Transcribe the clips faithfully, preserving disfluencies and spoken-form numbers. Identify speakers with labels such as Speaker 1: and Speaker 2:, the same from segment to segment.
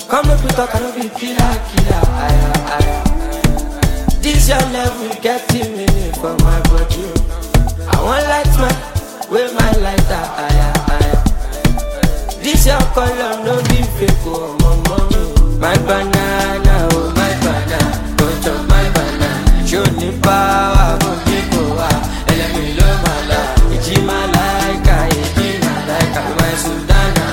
Speaker 1: Come up with talk, I don't be killer, killer. Aya, aya. This your level getting me for my body. I want light man, with my lighter. Aya, aya. This your color, no be fake, oh my mommy. My banana, oh my banana, don't chop my banana. Show me power, go give power. Let me love my life. It's my like, it's my like, my Sultana.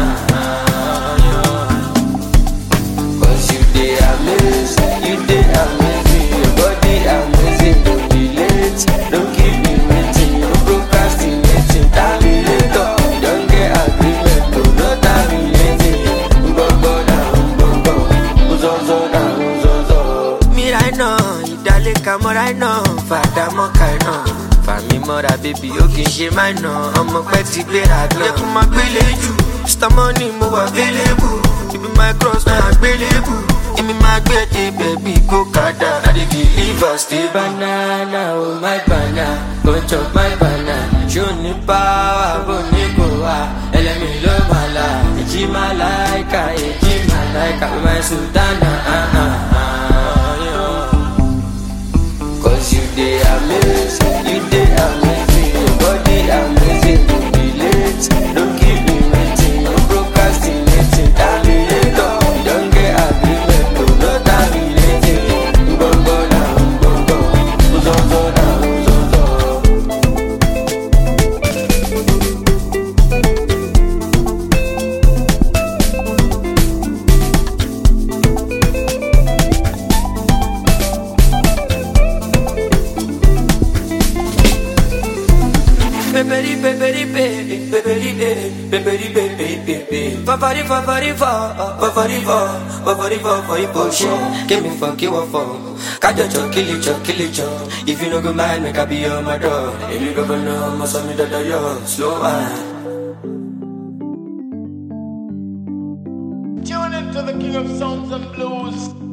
Speaker 1: Cause you dey amazing, you dey amazing. Your body amazing, don't be late. Don't keep me waiting, no procrastinating. Terminator, you don't get agreement, no, no terminating. Go down, go go, uzozo down, uzozo. Me right now, idale kamo right now. Fada mo kai now. Fami mora baby, o kin ṣe my now. Ọmọ pẹ́ ti gbéra gan. Yẹ kó máa gbélé jù. Mister Money mo wà available. You be my cross, my available. Give me my baby, baby, go kada. I dey deliver, stay banana, oh my banana. Go chop my banana. Show me power, go ni go ah. Let me love my life. It's my like, it's my like, my Sultana. Ah ah ah, yeah. Cause you dey amazing, you dey amazing. Your body amazing, don't be late. Don't keep me waiting, no procrastinating. Terminator, you don't get agreement, no, no terminating. Go go down, go go, go go down, go go. Peperi peperi pe, peperi pe, peperi pe pe pe pe. Fafari fafari fa, fafari fa, fafari fa for emotion. Give me fuck you up for. Kajo cho, kill it cho, kill it cho. If you no go mind, make I be on my door. If you don't know, must have me that yo slow man.
Speaker 2: Tune into the King of Sounds and Blues.